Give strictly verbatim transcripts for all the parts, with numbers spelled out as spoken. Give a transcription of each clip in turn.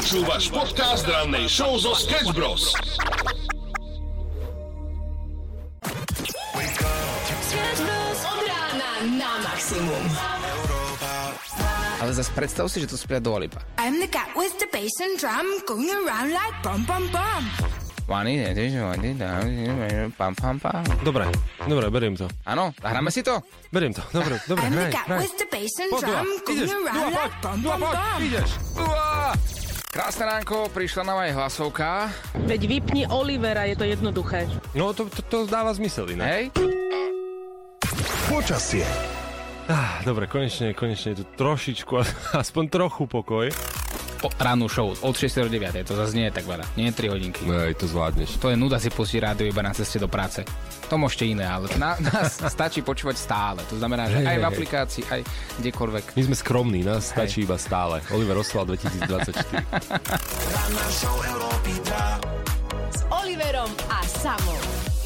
Počúvaš podcast rannej show zo Sketch Bros. Sketch Bros. Od rána na maximum. Ale zase predstav si, že to spia Dua Lipa. I'm the cat with the bass and drum going around like bum bum bum. Pam, pam, pam. Dobre, dobre, beriem to. Áno, hráme si to? Beriem to, dobre, dobre, I'm the hraj, cat hraj. with the bass and Poď, Dua, drum going ideš, around Dua, like poď, bum Dua, bum poď, bum. ideš. Uá! Krásne ránko, prišla nám aj hlasovka. Veď vypni Olivera, je to jednoduché. No to, to, to dáva zmysel inak. Hej? Počasie. Ah, dobre, konečne, konečne je tu trošičku, aspoň trochu pokoj. Po, rannú show od šiestej do deviatej, to zase nie je tak veľa, nie je tri hodinky. Ej, to zvládneš. To je nuda si pustiť rádio iba na ceste do práce. To môžete iné, ale na, nás stačí počúvať stále. To znamená, že Hej, aj hej, v hej. aplikácii, aj kdekoľvek. My sme skromní, nás Hej. stačí iba stále. Oliver Oswald dvetisícdvadsaťštyri. S Oliverom a Samom.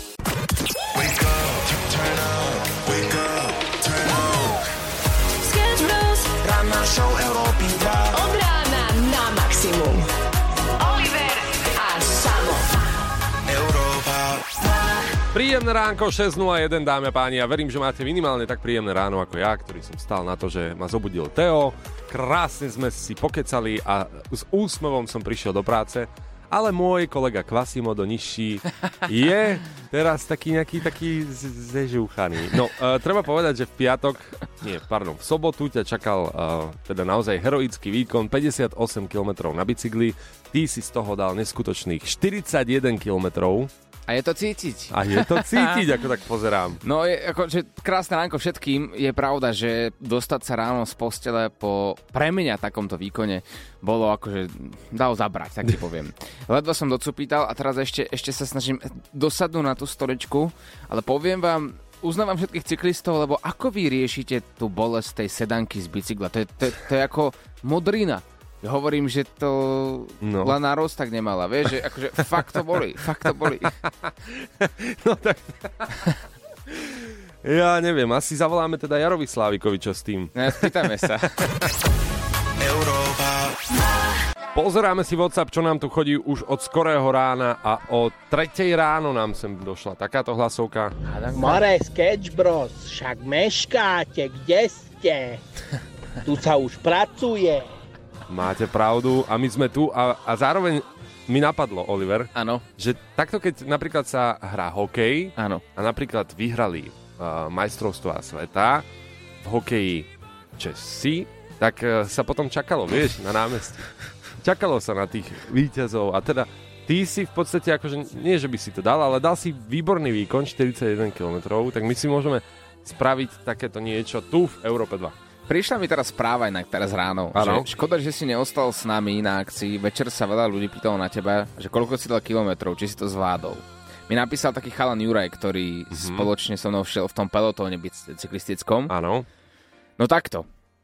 Sketch Bros. Ranná show Európy dva. Od rána na maximum. Oliver a Samo. Európa. Príjemné ránko, šesť nula jeden, dámy a páni. Ja verím, že máte minimálne tak príjemné ráno ako ja, ktorý som stál na to, že ma zobudil Teo. Krásne sme si pokecali a s úsmevom som prišiel do práce. Ale môj kolega Quasimodo nižší je teraz taký nejaký taký z- zežúchaný. No, uh, treba povedať, že v piatok, nie, pardon, v sobotu ťa čakal uh, teda naozaj heroický výkon, päťdesiatosem kilometrov na bicykli. Ty si z toho dal neskutočných štyridsaťjeden kilometrov. A je to cítiť. A je to cítiť, ako tak pozerám. No, je, ako, že krásne ránko všetkým. Je pravda, že dostať sa ráno z postele po pre mňa takomto výkone bolo akože dal zabrať, tak ti poviem. Ledva som docupítal a teraz ešte, ešte sa snažím dosadnúť na tú stoličku, ale poviem vám, uznávam všetkých cyklistov, lebo ako vy riešite tú bolesť tej sedanky z bicykla? To je, to je, to je ako modrina. Ja hovorím, že to No. len na roz tak nemala, vieš, že akože fakt to boli, fakt to boli. No tak... Ja neviem, asi zavoláme teda Jarovi Slávikoviča s tým. No, spýtame sa. Európa. Pozeráme si WhatsApp, čo nám tu chodí už od skorého rána a o tretej ráno nám sem došla takáto hlasovka. More, Sketch Bros, však meškáte, kde ste? Tu sa už pracuje. Máte pravdu a my sme tu a, a zároveň mi napadlo, Oliver, Áno, že takto keď napríklad sa hrá hokej áno. a napríklad vyhrali uh, majstrovstvá sveta v hokeji Česi, tak uh, sa potom čakalo, vieš, na námestí. Čakalo sa na tých víťazov a teda ty si v podstate akože, nie že by si to dal, ale dal si výborný výkon, štyridsaťjeden kilometrov, tak my si môžeme spraviť takéto niečo tu v Európe dva. Prišla mi teraz správa inak teraz ráno, Áno. že škoda, že si neostal s nami na akcii. Večer sa veľa ľudí pýtalo na teba, že koľko si dal kilometrov, či si to zvládol. Mi napísal taký chalan Juraj, ktorý mm-hmm. spoločne so mnou šiel v tom pelotóne cyklistickom. Áno. No takto.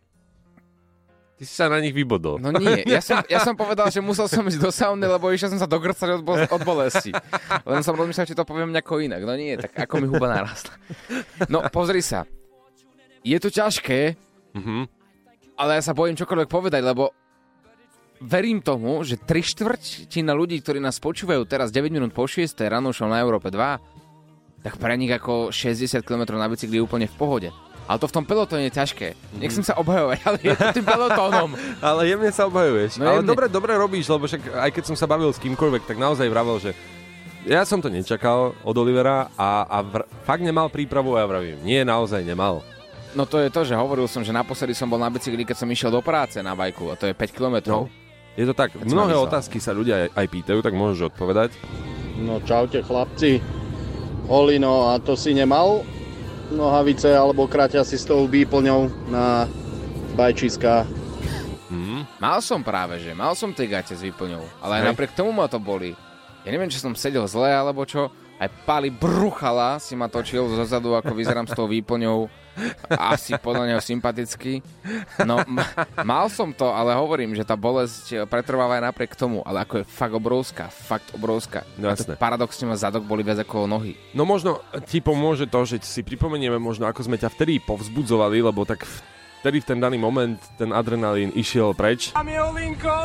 Ty si sa na nich vybodol. No nie, ja som, ja som povedal, že musel som ísť do sauny, lebo išiel som sa dogrcať od, bo- od bolesti. Len som rozmýšľal, či to poviem nejako inak. No nie, tak ako mi huba narastla. No pozri sa. Je to ťažké, Mhm. ale ja sa bojím čokoľvek povedať, lebo verím tomu, že tri štvrtina ľudí, ktorí nás počúvajú teraz deväť minút po šiestej ráno show na Európe dva, tak pre nich ako šesťdesiat kilometrov na bicykli je úplne v pohode. Ale to v tom pelotóne je ťažké. Nechcem sa obhajovať, ale je to tým pelotónom. Ale jemne sa obhajuješ. No ale jemne. dobre, dobre robíš, lebo však aj keď som sa bavil s kýmkoľvek, tak naozaj vravel, že ja som to nečakal od Olivera a, a vr- fakt nemal prípravu a ja vravím, nie, naozaj nemal. No to je to, že hovoril som, že naposledy som bol na bicykli, keď som išiel do práce na bajku a to je päť kilometrov. No, je to tak. Keď Mnohé som myslel. otázky sa ľudia aj, aj pýtajú, tak môžeš odpovedať. No čaute chlapci. Olino, a to si nemal nohavice alebo kraťa si s tou výplňou na bajčiska? Hm? Mal som práve, že mal som tie gate s výplňou, ale aj Hej. napriek tomu ma to boli. Ja neviem, či som sedel zle alebo čo, aj Pali Bruchala si ma točil zozadu, ako vyzerám s tou výplňou. Asi podľa neho sympaticky. No, m- mal som to, ale hovorím, že tá bolesť pretrváva aj napriek tomu, ale ako je fakt obrovská, fakt obrovská. No, A to jasné. paradoxne ma zadok boli viac ako nohy. No možno ti pomôže to, že si pripomenieme možno, ako sme ťa vtedy povzbudzovali, lebo tak v vtedy v ten daný moment ten adrenalín išiel preč. Tam je Olinko!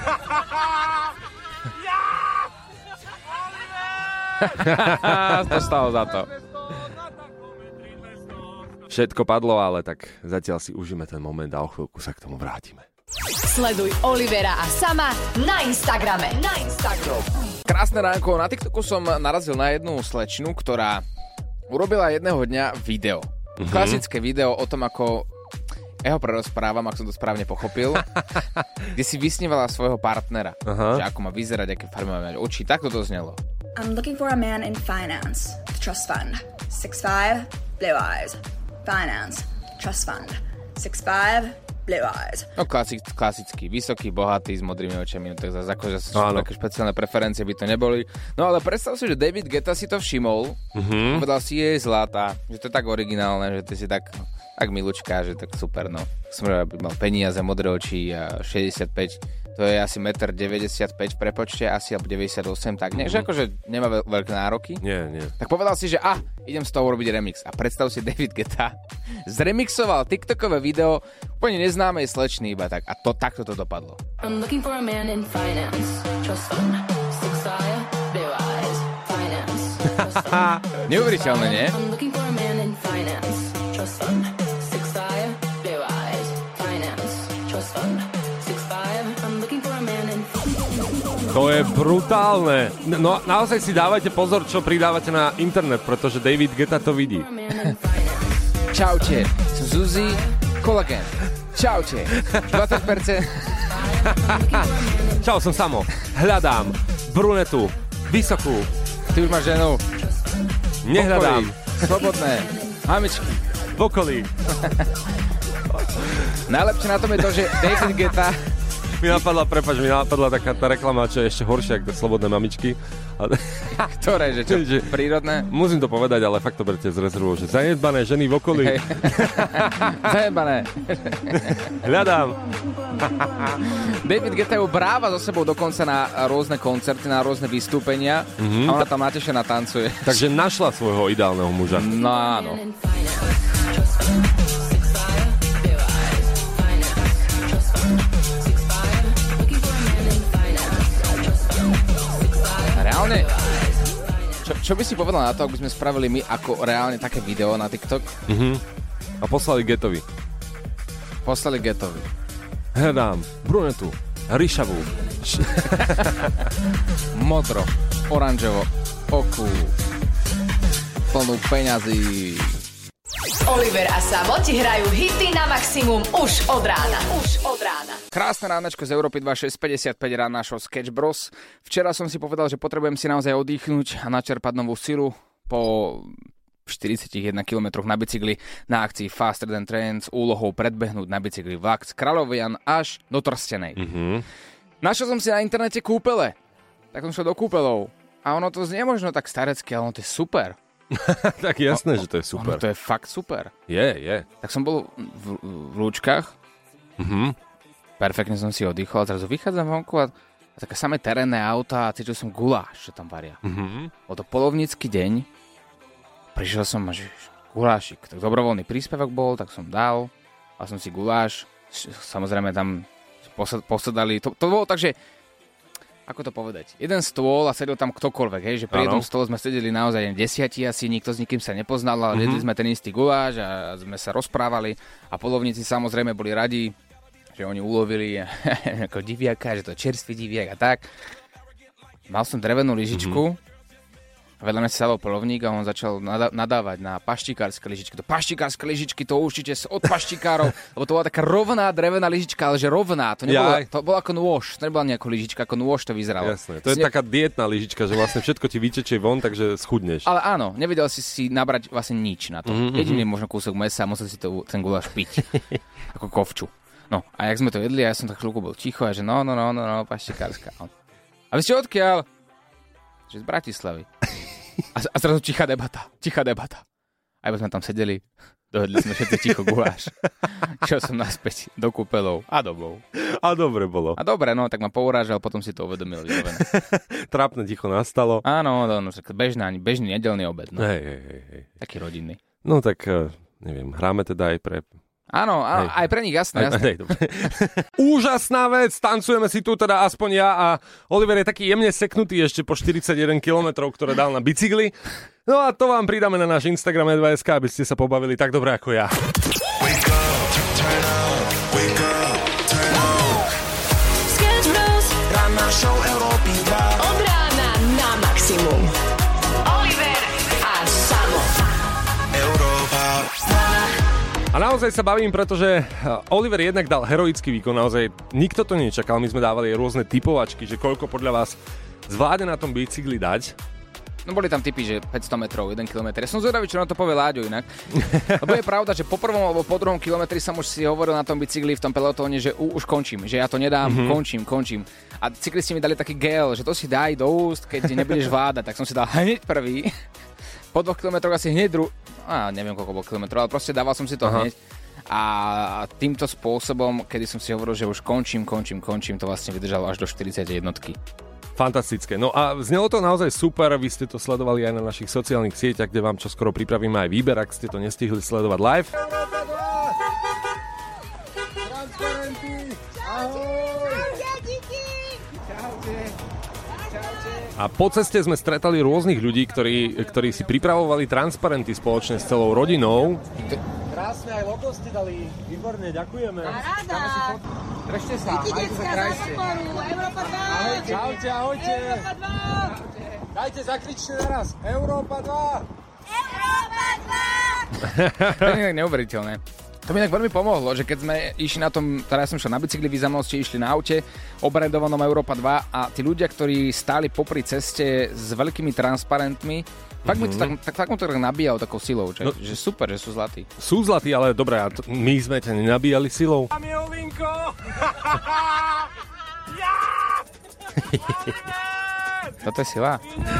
To stalo za to. Všetko padlo, ale tak zatiaľ si užíme ten moment a o chvíľku sa k tomu vrátime. Sleduj Olivera a Sama na Instagrame. Na Instagram. Krásne ránko, na TikToku som narazil na jednu slečnu, ktorá urobila jedného dňa video. Mm-hmm. Klasické video o tom, ako ja ho prerozprávam, ak som to správne pochopil, kde si vysnívala svojho partnera. Uh-huh. Že ako má vyzerať, aké farby má mať oči. Tak to znelo. I'm looking for a man in finance, trust fund, six five, blue eyes. Finance, trust fund, six five, blue eyes. No klasik, klasický, vysoký, bohatý, s modrými očami, no tak zase akože také špeciálne preferencie by to neboli. No ale predstav si, že David Guetta si to všimol, uh-huh. Povedal si, je zlatá, že to je tak originálne, že ty si tak, tak milučka, že tak super, no. Som mal peniaze, modré oči a šesťdesiatpäť, to je asi jeden deväťdesiatpäť v prepočte, asi alebo deväťdesiatosem, tak nie, uh-huh. Že akože nemá veľ, veľké nároky. Nie, nie. Tak povedal si, že ah, idem z toho urobiť remix. A predstav si, David Guetta zremixoval TikTokové video úplne neznámej slečny iba tak. A to takto to dopadlo. I'm looking for a man in finance, trust fund, six five, blue eyes, finance, trust fund. Neuveriteľné, nie? I'm looking for a man in finance, trust fund, six five, blue eyes, finance, trust fund. To je brutálne. No naozaj si dávajte pozor, čo pridávate na internet, pretože David Guetta to vidí. Čaute, som Zuzi, kolagén. Čaute, dvadsať percent. Čau, som Samo. Hľadám brunetu, vysokú. Ty už máš ženu. Nehľadám. Slobodné, mamičky. V okolí. Najlepšie na tom je to, že David Guetta... Mi napadla, prepáč, mi napadla taká tá reklama, čo je ešte horšia, ako slobodné mamičky. Ktoré, že čo, že, prírodné? Musím to povedať, ale fakt to berte z rezervou, že zanedbané ženy v okolí. Hey. Zanedbané. Hľadám. David Guetta ju bráva so sebou dokonca na rôzne koncerty, na rôzne vystúpenia. Mm-hmm. A ona tam natešená tancuje. Takže našla svojho ideálneho muža. No áno. Reálne, čo, čo by si povedal na to, ak by sme spravili my ako reálne také video na TikTok? Mhm. A poslali Gettovi. Poslali Gettovi. Hľadám brunetu, ryšavú. Modro, oranžovo, oku, plnú peňazí. Oliver a Samo ti hrajú hity na maximum už od rána. Už od rána. Krásne ránečko z Európy dva šesť päťdesiatpäť rán našho Sketch Bros. Včera som si povedal, že potrebujem si naozaj oddychnúť a načerpať novú silu po štyridsaťjeden kilometroch na bicykli na akcii Faster Than Train s úlohou predbehnúť na bicykli vlak z Kráľovian až do Trstenej. Mm-hmm. Našiel som si na internete kúpele. Tak som šiel do kúpelov. A ono to znie možno tak starecky, ale ono to je super. Tak jasné, o, že to je super. Ono to je fakt super. Je, je. Tak som bol v, v Lúčkach. Mhm. Perfektne som si oddychol. Zrazu vychádzam vonku a, a také samé terénne auta a cítil som guláš, čo tam varia. Mhm. Bol to polovnícky deň. Prišiel som a že gulášik. Tak dobrovoľný príspevok bol, tak som dal. A som si guláš. Samozrejme tam posedali. To, to bolo tak, že ako to povedať? Jeden stôl a sedel tam ktokoľvek, hej, že pri jednom stole sme sedeli naozaj desiati asi, nikto s nikým sa nepoznal, ale jedli mm-hmm. sme ten istý guláš a sme sa rozprávali a polovníci samozrejme boli radi, že oni ulovili ako diviaka, že to čerstvý diviak a tak. Mal som drevenú lyžičku, mm-hmm. a vedľa mňa sa sadol polovník a on začal nadá- nadávať na paštikárske lyžičky. To paštikárske lyžičky, to určite od paštikárov, lebo to bola taká rovná drevená lyžička, ale že rovná, to nebolo, to bolo ako nôž, to nebola nejaká lyžička, ako nôž to vyzeralo. Jasné, to je ne... taká dietná lyžička, že vlastne všetko ti vytečie von, takže schudneš. Ale áno, nevedel si si nabrať vlastne nič na to. Mm-hmm. Jediný možno kúsok mesa a musel si to, ten guláš piť, ako kovču. No, a jak sme to jedli, ja som tak chvíľku bol ticho a že no, no, no, no, no paštikárska. A vy ste odkiaľ? Že z Bratislavy. A, a zrazu tichá debata, tichá debata. A iba sme tam sedeli, dohodli sme všetci ticho guláš. Šiel som naspäť do kúpelov a domov. A dobre bolo. A dobre, no, tak ma pourážal, potom si to uvedomil. Trápne ticho nastalo. Áno, no, no, bežná, bežný nedeľný obed. No. Hej, hej, hej. Taký rodinný. No tak, neviem, hráme teda aj pre Áno, áno, aj pre nich, jasné, jasné. Hej, úžasná vec, tancujeme si tu teda aspoň ja a Oliver je taký jemne seknutý ešte po štyridsaťjeden kilometrov, ktoré dal na bicykli. No a to vám pridáme na náš Instagram e dva bodka es ká, aby ste sa pobavili tak dobre ako ja. Wake up, turn up, wake up, turn up. Sketch Bros. Ranná show Európy dva. Od rána na maximum. Oliver a Samo. Európa dva. A naozaj sa bavím, pretože Oliver jednak dal heroický výkon, naozaj nikto to nečakal, my sme dávali rôzne typovačky, že koľko podľa vás zvládne na tom bicykli dať. No boli tam typy, že päťsto metrov, jeden kilometr. Ja som zvedavý, čo na to povie Láďo inak. Lebo je pravda, že po prvom alebo po druhom kilometri som už si hovoril na tom bicykli v tom pelotóne, že u, už končím, že ja to nedám, mm-hmm. končím, končím. A cyklisti mi dali taký gel, že to si daj do úst, keď nebudeš vládať, tak som si dal hneď prvý. Po dvoch kilometroch asi hneď dru... Á, neviem, koľko bol kilometrov, ale proste dával som si to Aha. hneď. A týmto spôsobom, kedy som si hovoril, že už končím, končím, končím, to vlastne vydržalo až do štyridsaťjeden. Fantastické. No a znelo to naozaj super, vy ste to sledovali aj na našich sociálnych sieťach, kde vám čoskoro pripravíme aj výber, ak ste to nestihli sledovať live. A po ceste sme stretali rôznych ľudí, ktorí, ktorí si pripravovali transparenty spoločne s celou rodinou. Krásne, aj logo ste dali. Výborne, ďakujeme. Paráda. Držte sa, majte sa krajšie. Európa dva. Čaute, ahojte. Európa dva. Dajte, zakričte naraz. Európa dva. Európa dva. To je inak neuveriteľné. To mi tak veľmi pomohlo, že keď sme išli na tom, teda ja som šiel na bicykli, vy za mnou ste išli na aute, obrandovanom Európa dva a tí ľudia, ktorí stáli popri ceste s veľkými transparentmi, fakt mi to tak, tak, tak, tak nabíjalo takou silou, že, no, že super, že sú zlatí. Sú zlatí, ale dobré, a to, my sme ťa nenabíjali silou. Tam je ovinko! Toto je sila.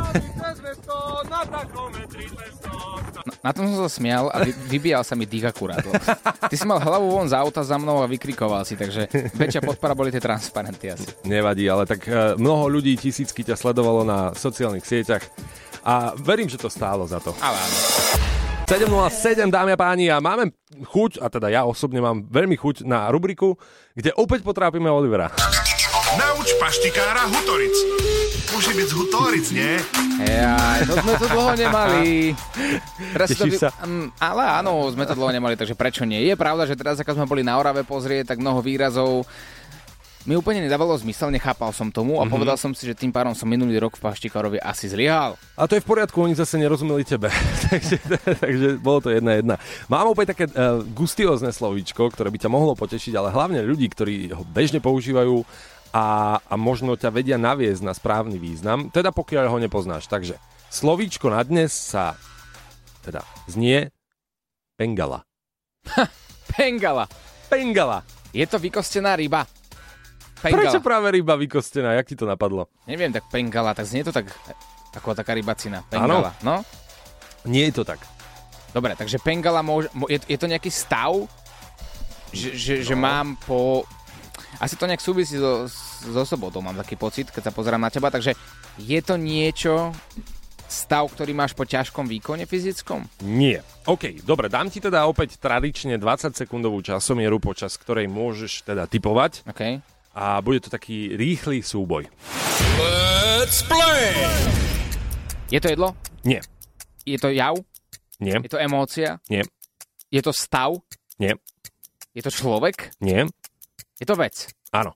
Na, na tom som sa smial a vy, vybíjal sa mi dých akurát. Ty si mal hlavu von z auta za mnou a vykrikoval si, takže väčšia podpora boli tie transparenty asi. Nevadí, ale tak mnoho ľudí, tisícky ťa sledovalo na sociálnych sieťach a verím, že to stálo za to. Ale áno. sedem nula sedem, dámy a páni, a máme chuť, a teda ja osobne mám veľmi chuť na rubriku, kde opäť potrápime Olivera. Nauč paštikára Hutoric. Musí byť z Hutoric, nie? Jaj, to sme to dlho nemali. Tešíš sa? Um, ale áno, sme to dlho nemali, takže prečo nie? Je pravda, že teraz, ako sme boli na Orave pozrieť, tak mnoho výrazov mi úplne nedávalo zmysel, nechápal som tomu a mm-hmm. povedal som si, že tým pádom som minulý rok v Paštikárovi asi zlyhal. A to je v poriadku, oni zase nerozumeli tebe. takže, takže bolo to jedna jedna. Mám opäť také uh, gustiózne slovíčko, ktoré by ťa mohlo potešiť, ale hlavne ľudí, ktorí ho bežne používajú a, a možno ťa vedia naviesť na správny význam, teda pokiaľ ho nepoznáš. Takže slovíčko na dnes sa teda znie pengala. Pengala. Pengala. Je to vykostená ryba. Pengala. Prečo práve ryba vykostená? Jak ti to napadlo? Neviem, tak pengala, tak znie to tak ako taká rybacina. Pengala, no? Nie je to tak. Dobre, takže pengala môže, je, je to nejaký stav, že, že, no. že mám po... Asi to nejak súvisí so, so sobotou, mám taký pocit, keď sa pozerám na teba, takže je to niečo, stav, ktorý máš po ťažkom výkone fyzickom? Nie. OK, dobre, dám ti teda opäť tradične dvadsaťsekundovú časomieru, počas ktorej môžeš teda tipovať. OK. A bude to taký rýchly súboj. Let's play! Je to jedlo? Nie. Je to jav? Nie. Je to emócia? Nie. Je to stav? Nie. Je to človek? Nie. Je to vec? Áno.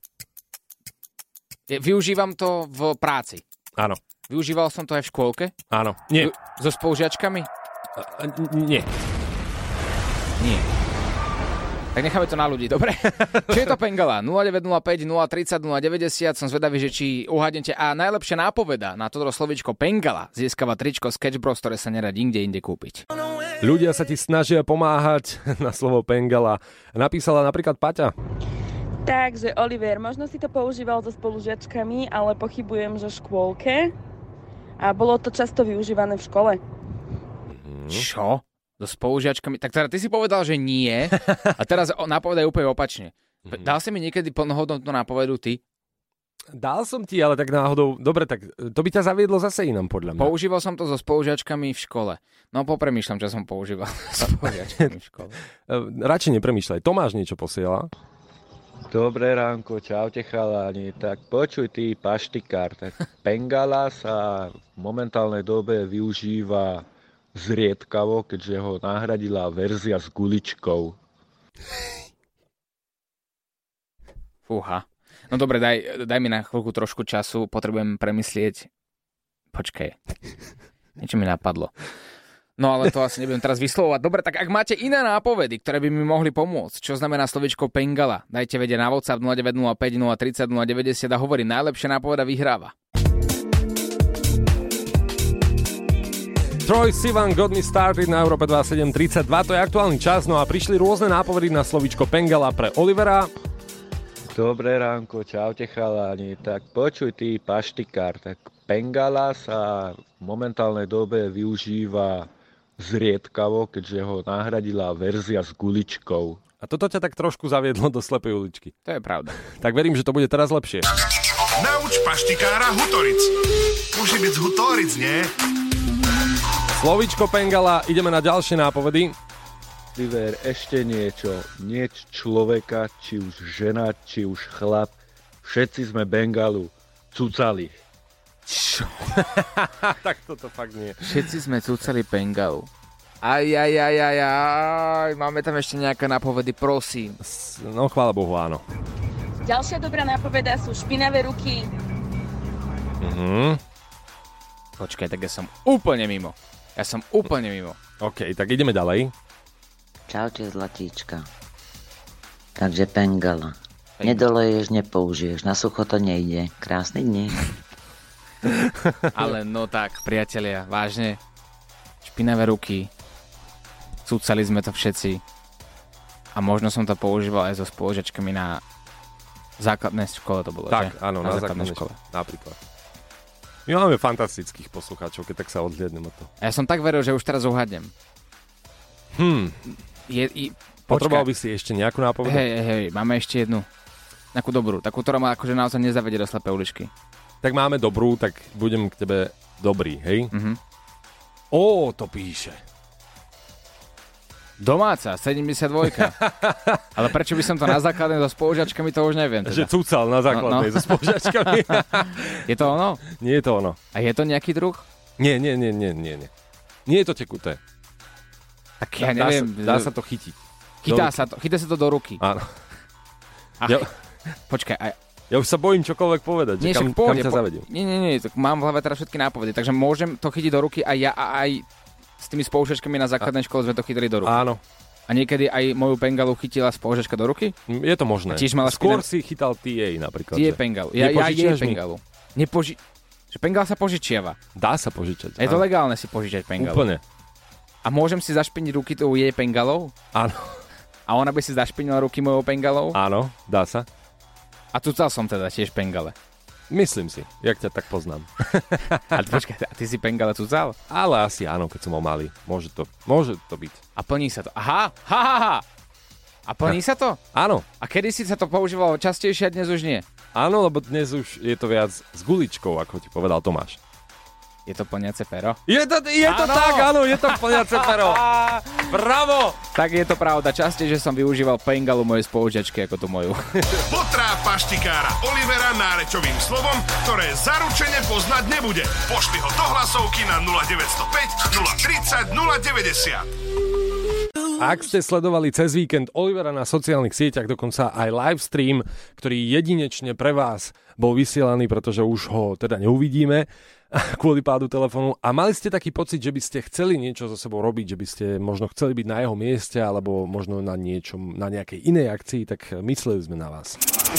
Je, využívam to v práci? Áno. Využíval som to aj v škôlke? Áno. Nie. So spolužiačkami? Uh, nie. Nie. Tak necháme to na ľudí, dobre? Čo je to pengala? nula deväť nula päť, nula tridsať, nula deväťdesiat. Som zvedavý, že či uhádnete. A najlepšia nápoveda na toto slovíčko pengala získava tričko Sketch Bros, ktoré sa nedá nikde inde kúpiť. Ľudia sa ti snažia pomáhať na slovo pengala. Napísala napríklad Paťa. Takže Oliver, možno si to používal so spolužiačkami, ale pochybujem, že v škôlke. A bolo to často využívané v škole. Čo? So spolužiačkami? Tak teda ty si povedal, že nie. A teraz nápovedaj úplne opačne. Dal si mi niekedy plnohodnotnú nápovedu ty? Dal som ti, ale tak náhodou... Dobre, tak to by ťa zaviedlo zase inám, podľa mňa. Používal som to so spolužiačkami v škole. No popremýšľam, čo som používal so spolužiačkami v škole. Radšej nepremýšľaj. Tomáš niečo posiela. Dobré ránko, čaute chalani. Tak počuj ty, paštikár, tak Bengala sa v momentálnej dobe využíva zriedkavo, keďže ho nahradila verzia s guličkou. Fúha. No dobre, daj, daj mi na chvíľku trošku času, potrebujem premyslieť. Počkaj, niečo mi napadlo. No ale to asi nebudem teraz vyslovovať. Dobre, tak ak máte iné nápovedy, ktoré by mi mohli pomôcť, čo znamená slovičko Bengala, dajte vedieť na WhatsApp nula deväť nula päť nula tri nula nula deväťdesiat a hovorí, najlepšia nápoveda vyhráva. Troye Sivan, Got Me Started na Európe dvadsaťsedem tridsaťdva, to je aktuálny čas, no a prišli rôzne nápovedy na slovičko Bengala pre Olivera. Dobré ránko, čaute chalani. Tak počuj ty, paštikár, tak Bengala sa v momentálnej dobe využíva zriedkavo, keďže ho nahradila verzia s guličkou. A toto ťa tak trošku zaviedlo do slepej uličky. To je pravda. Tak verím, že to bude teraz lepšie. Nauč paštikára Hutoric. Môže byť z Hutoric, nie? Slovičko Bengala, ideme na ďalšie nápovedy. Oliver, ešte niečo. Nieč človeka, či už žena, či už chlap. Všetci sme Bengalu cucali. Čo? Tak toto fakt nie. Všetci sme cucali Bengalu. Aj, aj, aj, aj, aj. Máme tam ešte nejaké nápovedy, prosím. No, chvála Bohu, áno. Ďalšia dobrá nápoveda sú špinavé ruky. Mhm. Počkaj, tak ja som úplne mimo. Ja som úplne mimo. OK, tak ideme ďalej. Čaute, zlatíčka. Takže Bengala. Nedoleješ, nepoužiješ. Na sucho to nejde. Krásny dni. Ale no tak, priatelia, vážne. Špinavé ruky. Cucali sme to všetci. A možno som to používal aj so spolužiačkami na základnej škole to bolo, tak, že? áno, na, na základnej škole. Napríklad. My máme fantastických poslucháčov, keď tak sa odhliadnem od toho. A ja som tak veril, že už teraz uhadnem. Hmm. Je, je, Potreboval by si ešte nejakú nápovedu? Hej, hej, máme ešte jednu. Takú dobrú, takú, ktorá ma akože naozaj nezavedie do slepej uličky. Tak máme dobrú, tak budem k tebe dobrý, hej? Mhm. Ó, to píše. Domáca, sedemdesiatdva. Ale prečo by som to na základnej so spolužiačkami, to už neviem. Teda. Že cucal na základnej no, no. so spolužiačkami. Je to ono? Nie je to ono. A je to nejaký druh? Nie, nie, nie, nie, nie. Nie, nie je to tekuté. Tak ja dá, neviem. Dá sa, dá sa to chytiť. Chytá sa to, chytá sa to do ruky. Áno. Ach, ja, počkaj. Aj... Ja už sa bojím čokoľvek povedať, nie, že kam, pohode, kam ťa zavediem. Nie, nie, nie, tak mám v hlave teraz všetky nápovedy, takže môžem to chytiť do ruky a ja a aj s tými spolužiačkami na základnej škole sme to chytili do ruky. Áno. A niekedy aj moju Bengalu chytila spolužiačka do ruky? Je to možné. Skôr si chytal té á napríklad. té á Bengalu. Ja, ja jej Bengalu. Nepoži... Že Bengal sa požičiava. Dá sa požičať. Je to legálne si požičať Bengalu. Úplne. A môžem si zašpiniť ruky tou jej Bengalou? Áno. A ona by si zašpinila ruky mojou Bengalou? Áno, dá sa. A cucal som teda tiež Bengale. Myslím si, jak ťa tak poznám. A počkaj, a ty si Bengale cucal? Ale asi áno, keď som ho malý. Môže to, môže to byť. A plní sa to. Aha, ha, ha, ha. A plní sa to? Áno. A kedy si sa to používalo častejšie a dnes už nie? Áno, lebo dnes už je to viac s guličkou, ako ti povedal Tomáš. Je to plniace pero? Je to, je to tak, áno, je to plniace pero. Bravo! Tak je to pravda. Častejšie som využíval Bengalu mojej spolužiačky ako tú moju. Potrá paštikára Olivera nárečovým slovom, ktoré zaručene poznať nebude. Pošli ho do hlasovky na nula deväť nula päť nula tridsať nula deväťdesiat. Ak ste sledovali cez víkend Olivera na sociálnych sieťach, dokonca aj live stream, ktorý jedinečne pre vás bol vysielaný, pretože už ho teda neuvidíme kvôli pádu telefónu, a mali ste taký pocit, že by ste chceli niečo so sebou robiť, že by ste možno chceli byť na jeho mieste alebo možno na niečom, na nejakej inej akcii, tak mysleli sme na vás.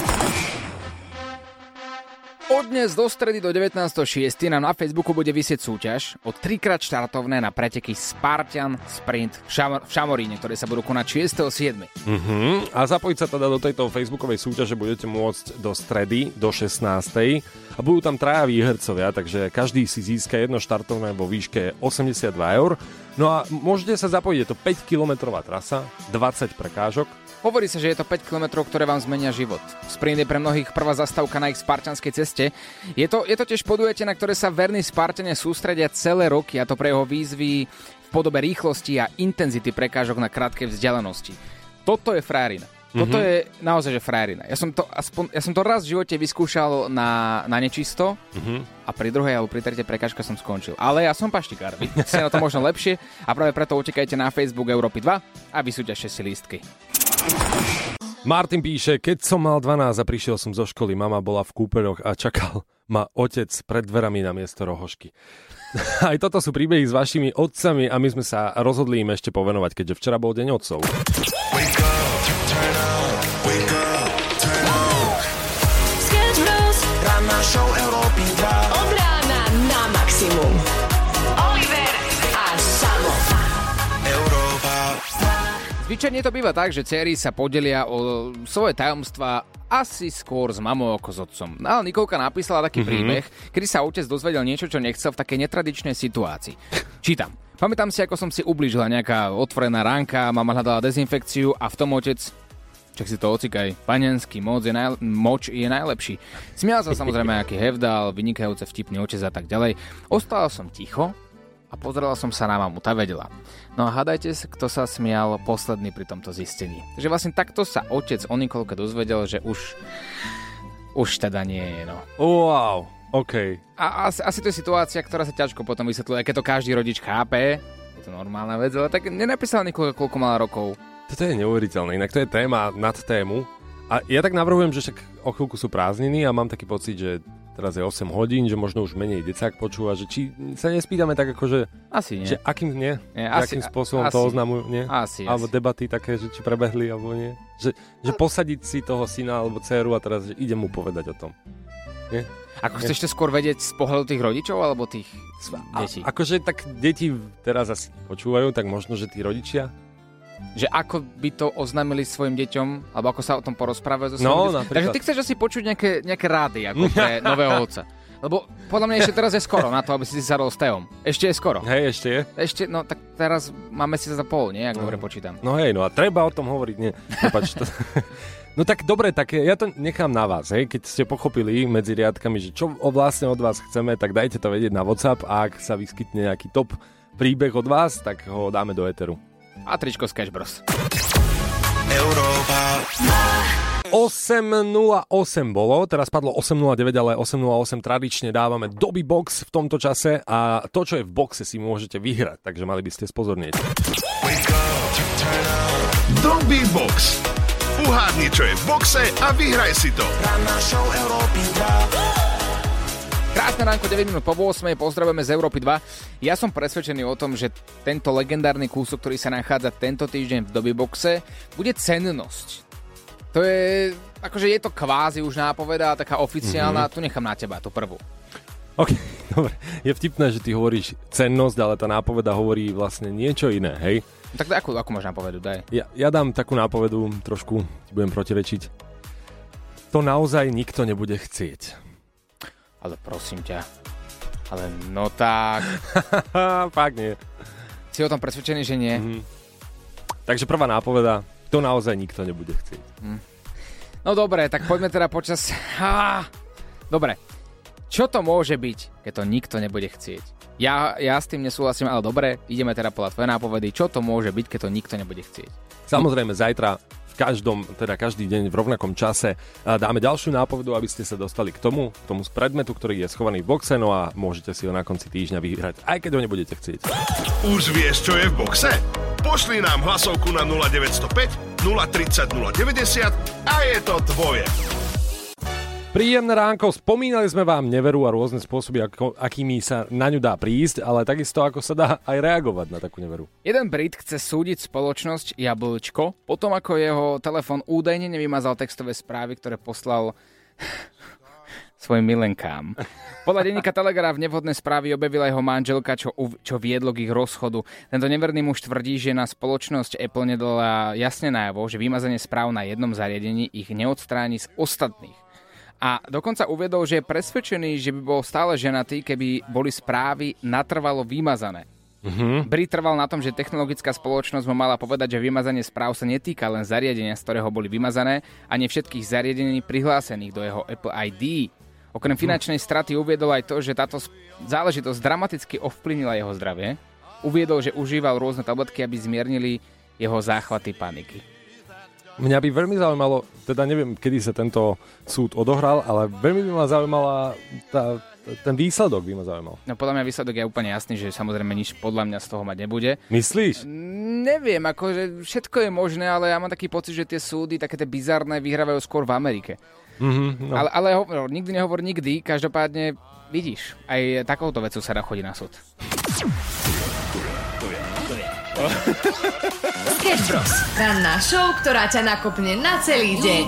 Od dnes do stredy do devätnásteho šiesteho nám na Facebooku bude visieť súťaž o trikrát štartovné na preteky Spartan Sprint v, Šamor- v Šamoríne, ktoré sa budú konať šiesteho siedmeho Uh-huh. A zapojiť sa teda do tejto facebookovej súťaže budete môcť do stredy do šestnástej a budú tam traja výhercovia, takže každý si získa jedno štartovné vo výške osemdesiatdva eur. No a môžete sa zapojiť, je to päťkilometrová trasa, dvadsať prekážok, Hovorí sa, že je to päť kilometrov, ktoré vám zmenia život. Sprint je pre mnohých prvá zastávka na ich spartanskej ceste. Je to, je to tiež podujete, na ktoré sa verní Spartania sústredia celé roky, a to pre jeho výzvy v podobe rýchlosti a intenzity prekážok na krátkej vzdialenosti. Toto je frajerina. Toto mm-hmm. je naozaj, že frajerina. Ja som to, aspoň, ja som to raz v živote vyskúšal na, na nečisto mm-hmm. a pri druhej alebo pri tretej prekážke som skončil. Ale ja som paštikár, vy ste na to možno lepšie a práve preto utekajte na Facebook Európy dva a vysúťažte si lístky. Martin píše, keď som mal dvanásť a prišiel som zo školy, mama bola v kúpeľoch a čakal ma otec pred dverami na miesto rohožky. Aj toto sú príbehy s vašimi otcami a my sme sa rozhodli im ešte povenovať, keďže včera bol deň otcov. Ranná show Európy dva. Od rána na maximum. Oliver a Samo. Európa. Zvyčajne to býva tak, že dcery sa podelia o svoje tajomstvá asi skôr s mamou ako s otcom. No, ale Nikolka napísala taký mm-hmm. príbeh, kedy sa otec dozvedel niečo, čo nechcel v takej netradičnej situácii. Čítam. Pamätám si, ako som si ublížila nejaká otvorená ránka, mama hľadala dezinfekciu a v tom otec... Čak si to ocikaj. Panenský moč je, naj... moč je najlepší. Smial sa samozrejme aký hevdal, vynikajúce vtipný otec a tak ďalej. Ostala som ticho a pozrela som sa na mamu, tá vedela. No a hádajte, kto sa smial posledný pri tomto zistení. Takže vlastne takto sa otec o Nikolke dozvedel, že už už teda nie je, no. Wow, OK. A asi, asi to je situácia, ktorá sa ťažko potom vysvetľuje, keď to každý rodič chápe. Je to normálna vec, ale tak nenapísala Nikolka, koľko mala rokov. Toto je neuveriteľné, inak to je téma nad tému. A ja tak navrhujem, že však o chvíľku sú prázdniny a mám taký pocit, že teraz je osem hodín, že možno už menej decák počúva, že či sa nespýtame tak ako, že... Asi nie. Že akým nie? nie asi, akým spôsobom asi, to oznamujú, nie? Asi, Alebo asi. debaty také, že či prebehli, alebo nie? Že, že posadiť si toho syna alebo dceru a teraz, že idem mu povedať o tom. Nie? Ako nie? Chceš to skôr vedieť z pohľadu tých rodičov alebo tých detí? A, akože tak deti teraz asi počúvajú, tak možno, že tí rodičia... Že ako by to oznámili svojim deťom, alebo ako sa o tom porozprávajú so svojimi no, deťom. Takže ty chceš asi počuť nejaké, nejaké rády ako pre nového otca. Lebo podľa mňa ešte teraz je skoro na to, aby si si sadol s Teom. Ešte je skoro. Hej, ešte je? Ešte, no tak teraz máme si za pol, nie? Ak no. dobre počítam. No hej, no a treba o tom hovoriť, nie? Prepač, to... No tak dobre, tak ja to nechám na vás, hej? Keď ste pochopili medzi riadkami, že čo vlastne od vás chceme, tak dajte to vedieť na WhatsApp a ak sa vyskytne nejaký top príbeh od vás, tak ho dáme do éteru. A tričko z Cash Bros. Európa. osem nula osem bolo, teraz padlo osem nula deväť, ale osem nula osem tradične dávame Doby Box v tomto čase a to, čo je v boxe, si môžete vyhrať, takže mali by ste spozornieť. Doby Box. Uhádni, čo je v boxe a vyhraj si to. Ranná show Európy dva. Krásne ránko, deväť minút po ôsmej, pozdravujeme z Európy dva. Ja som presvedčený o tom, že tento legendárny kúsok, ktorý sa nachádza tento týždeň v Dobyboxe, bude cennosť. To je, akože je to kvázi už nápoveda, taká oficiálna, mm-hmm. tu nechám na teba, tú prvú. OK, dobre. Je vtipné, že ty hovoríš cennosť, ale tá nápoveda hovorí vlastne niečo iné, hej? Tak akú, akú máš nápovedu, daj. Ja, ja dám takú nápovedu, trošku ti budem protirečiť. To naozaj nikto nebude chcieť. Ale prosím ťa. Ale no tak... Fakt nie. Si o tom presvedčený, že nie? Mm-hmm. Takže prvá nápoveda, to naozaj nikto nebude chcieť. Mm. No dobre, tak poďme teda počas... Á, dobre. Čo to môže byť, keď to nikto nebude chcieť? Ja, ja s tým nesúhlasím, ale dobre, ideme teda podľa tvojej nápovedy. Čo to môže byť, keď to nikto nebude chcieť? Samozrejme, zajtra... v každom, teda každý deň v rovnakom čase dáme ďalšiu nápovedu, aby ste sa dostali k tomu, k tomu z predmetu, ktorý je schovaný v boxe, no a môžete si ho na konci týždňa vyhrať, aj keď ho nebudete chcieť. Už vieš, čo je v boxe? Pošli nám hlasovku na nula deväť nula päť, nula tri nula, nula deväťdesiat a je to tvoje. Príjemné ránko, spomínali sme vám neveru a rôzne spôsoby, ako, akými sa na ňu dá prísť, ale takisto ako sa dá aj reagovať na takú neveru. Jeden Brit chce súdiť spoločnosť Jablčko, potom ako jeho telefón údajne nevymazal textové správy, ktoré poslal svojim milenkám. Podľa denníka Telegraf nevhodné správy objavila jeho manželka, čo, čo viedlo k ich rozchodu. Tento neverný muž tvrdí, že na spoločnosť Apple nedala jasne najavo, že vymazanie správ na jednom zariadení ich neodstráni z ostatných. A dokonca uviedol, že je presvedčený, že by bol stále ženatý, keby boli správy natrvalo vymazané. Uh-huh. Brit trval na tom, že technologická spoločnosť mu mala povedať, že vymazanie správ sa netýka len zariadenia, z ktorého boli vymazané, a nie všetkých zariadení prihlásených do jeho Apple í dé. Okrem finančnej straty uviedol aj to, že táto záležitosť dramaticky ovplyvnila jeho zdravie. Uviedol, že užíval rôzne tabletky, aby zmiernili jeho záchvaty paniky. Mňa by veľmi zaujímalo, teda neviem, kedy sa tento súd odohral, ale veľmi by ma zaujímala tá, ten výsledok by ma zaujímal. No podľa mňa výsledok je úplne jasný, že samozrejme nič podľa mňa z toho mať nebude. Myslíš? Neviem, akože všetko je možné, ale ja mám taký pocit, že tie súdy, také tie bizarné, vyhrávajú skôr v Amerike. Mm-hmm, no. Ale, ale hovor, nikdy nehovor nikdy, každopádne vidíš, aj takouto vecou sa dá chodiť na súd. Sketch Bros. Ranná show, ktorá ťa nakopne na celý deň.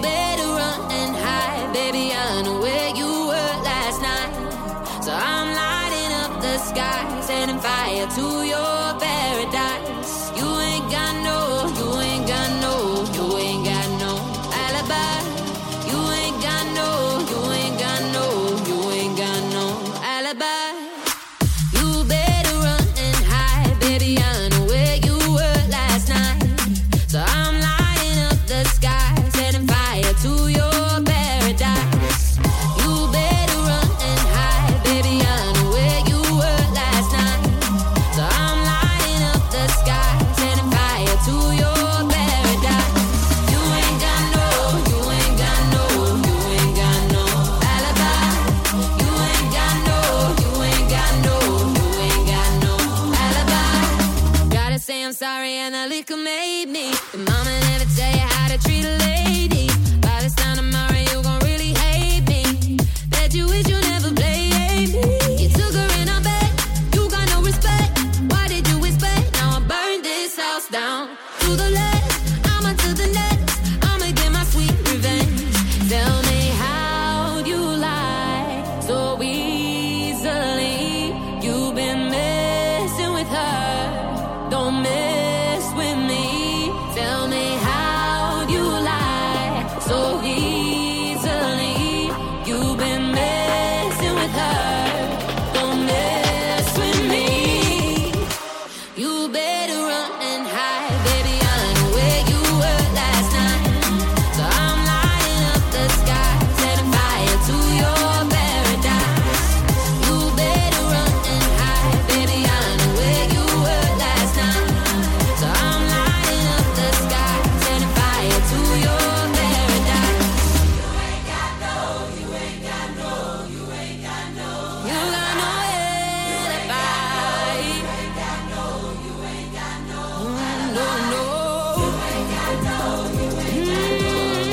Sorry, and the liquor made me. The mama never tell you how to treat a lady. By this time tomorrow, you gon' really hate me. Bet you wish you never played me. You took her in her bed, you got no respect. Why did you expect? Now I burned this house down. To the left, I'ma to the next. I'ma get my sweet revenge. Tell me how you lie so easily. You've been messing with her. Don't mess with me. Tell me how you lie so easily. You've been messing with her. Don't mess with me. You better run and hide, baby. I know where you were last night. So I'm lighting up the sky, setting fire to your paradise. You better run and hide, baby. I know where you were last night. So I'm lighting up the sky, setting fire to your paradise. You ain't got no, you ain't got no, you ain't got no. You got no alibi. You ain't got no, you ain't got no. No, no. You ain't got no, you ain't got no.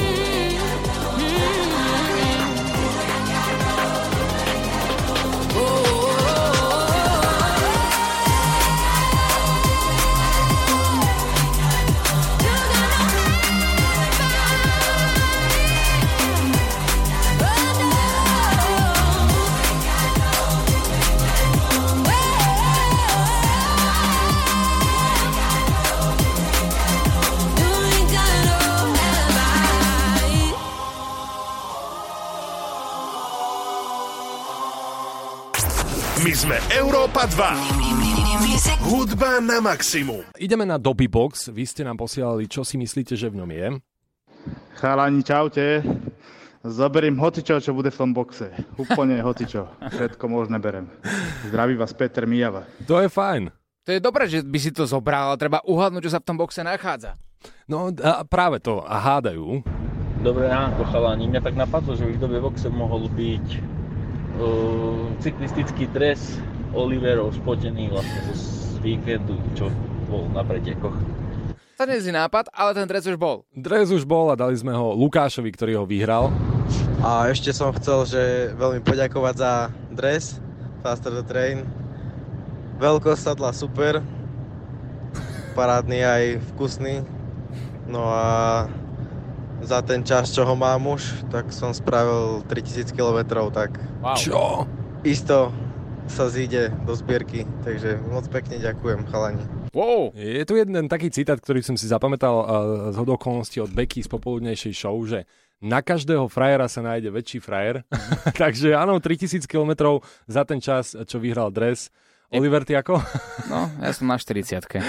My sme Európa dva. Hudba na maximum. Ideme na Dobybox. Vy ste nám posielali, čo si myslíte, že v ňom je. Chalani, čaute. Zoberiem hocičo, čo bude v tom boxe. Úplne hocičo. Všetko možné berem. Zdraví vás Peter Mijava. To je fajn. To je dobré, že by si to zobral, ale treba uhádnuť, čo sa v tom boxe nachádza. No a práve to. A hádajú. Dobré ránko, chalani. Mňa tak napadlo, že v Dobyboxe mohol byť uh, cyklistický dres Oliverov spotený vlastne z víkendu, čo bol na pretekoch. To nie je nápad, ale ten dres už bol. Dres už bol a dali sme ho Lukášovi, ktorý ho vyhral. A ešte som chcel, že veľmi poďakovať za dres Faster the Train. Veľkosť sadla super, parádny aj vkusný. No a za ten čas, čo ho mám už, tak som spravil tritisíc kilometrov, tak wow. Čo? Isto sa zíde do zbierky, takže moc pekne ďakujem, chalani. Wow. Je tu jeden taký citát, ktorý som si zapamätal uh, z hodokolností od Becky z popoludnejšej show, že na každého frajera sa nájde väčší frajer. Takže áno, tritisíc kilometrov za ten čas, čo vyhral dres. Oliver, ty ako? No, ja som na štyridsiatke.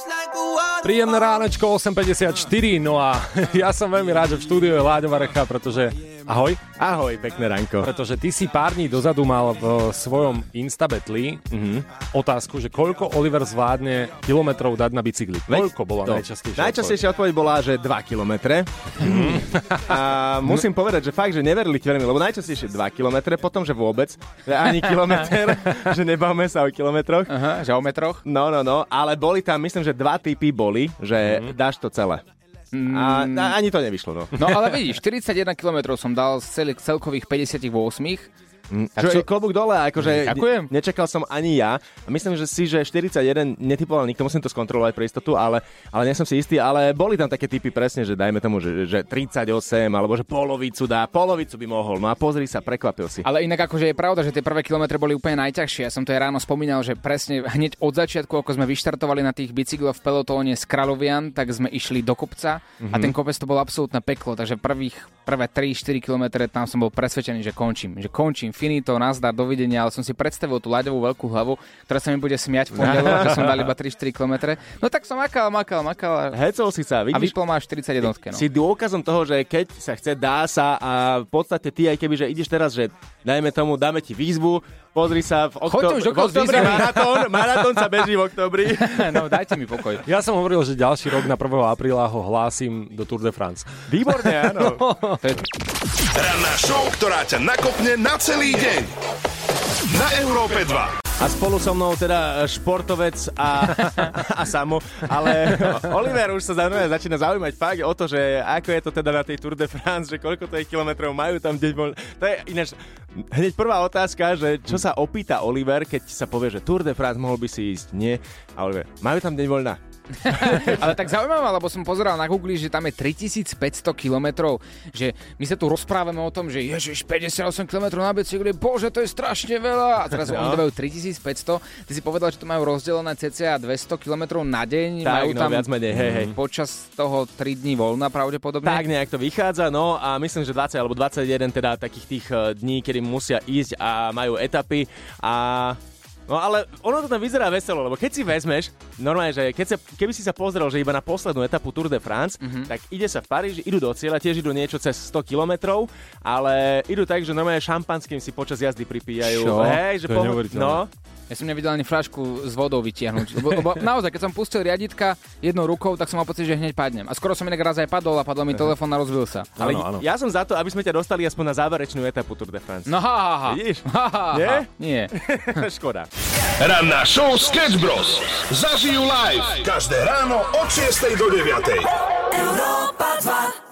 Príjemné ránečko, osem päťdesiatštyri, no a ja som veľmi rád, že v štúdiu je Láďo Varecha, pretože... Ahoj. Ahoj, pekné ránko. Pretože ty si pár dní dozadu mal v svojom Instabetli mm-hmm. otázku, že koľko Oliver zvládne kilometrov dať na bicykli. Koľko bola to. najčastejšia Najčastejšia odpoveď bola, že dva kilometre. Mm. A musím povedať, že fakt, že neverili ti veľmi, lebo najčastejšie dva kilometre, potom, že vôbec, že ani kilometr, že nebavme sa o kilometroch. Aha, že o metroch? No, no, no, ale boli tam, myslím, že dva typy boli, že mm. dáš to celé. A, a ani to nevyšlo, no. No ale vidíš, štyridsaťjeden kilometrov som dal z celých celkových päťdesiatosem. Mm, čo je klobúk dole, akože Ďakujem. Ne, nečakal som ani ja. A myslím, že si, že štyridsaťjeden netypoval nikto, musím to skontrolovať pre istotu, ale, ale nie som si istý, ale boli tam také typy presne, že dajme tomu, že, že tridsaťosem, alebo že polovicu dá, polovicu by mohol, no a pozri sa, prekvapil si. Ale inak akože je pravda, že tie prvé kilometre boli úplne najťažšie. Ja som to aj ráno spomínal, že presne hneď od začiatku, ako sme vyštartovali na tých bicykloch v pelotóne z Kráľovian, tak sme išli do kopca mm-hmm. a ten kopec to bolo absolútne peklo, takže prvých prvé tri štyri kilometre tam som bol presvedčený, že končím, že končím, finito, nazdar, dovidenia, ale som si predstavil tú Láďovú veľkú hlavu, ktorá sa mi bude smiať v pondelok, že som dal iba tri štyri kilometre. No tak som makal, makal, makal. A... Hecol si sa, vidíš? A vypol máš štyridsaťjeden. No. Si dôkazom toho, že keď sa chce, dá sa a v podstate ty, aj keby, že ideš teraz, že dajme tomu, dáme ti výzvu, pozri sa, v, okto- v oktobri maratón, maratón sa beží v oktobri. No dajte mi pokoj. Ja som hovoril, že ďalší rok na prvého apríla ho hlásim do Tour de France. Výborne, áno. No. Ranná show, ktorá ťa nakopne na celý deň. Na Európe dva. A spolu so mnou teda športovec a, a Samo, ale Oliver už sa zaujíma, začína zaujímať fakt o to, že ako je to teda na tej Tour de France, že koľko to je kilometrov majú tam deň voľna. To je ináč hneď prvá otázka, že čo sa opýta Oliver, keď sa povie, že Tour de France mohol by si ísť, nie? A Oliver, majú tam deň voľna? Ale tak zaujímavé, lebo som pozeral na Google, že tam je tritisícpäťsto kilometrov, že my sa tu rozprávame o tom, že ježiš, päťdesiatosem kilometrov na bicykli, bože, to je strašne veľa. A teraz no. Oni dávajú tritisícpäťsto. Ty si povedal, že to majú rozdelené cca dvesto kilometrov na deň. Tak, majú no, tam viac menej, hej, hej. Počas toho tri dní voľna pravdepodobne. Tak nejak to vychádza, no a myslím, že dvadsať alebo dvadsaťjeden teda takých tých dní, kedy musia ísť a majú etapy a... No ale ono to tam vyzerá veselo, lebo keď si vezmeš, normálne, že keď sa, keby si sa pozrel, že iba na poslednú etapu Tour de France, mm-hmm. tak ide sa v Paríži, idú do cieľa, tiež idú niečo cez sto kilometrov, ale idú tak, že normálne šampanským si počas jazdy pripíjajú. Čo? Hej, že to po... No. Ja som nevidel ani fľašku s vodou vytiahnuť. Lebo, lebo naozaj, keď som pustil riaditka jednou rukou, tak som mal pocit, že hneň padnem. A skoro som inak raz aj padol a padol mi telefón a rozbil sa. Ale áno, áno. Ja som za to, aby sme ťa dostali aspoň na záverečnú etapu Tour de France. No ha, ha, ha. Vidíš? Ha, ha, ha. Nie? Nie. Škoda. Ranná show Sketch Bros. Zažijú live každé ráno od šiestej do deviatej. Európa dva.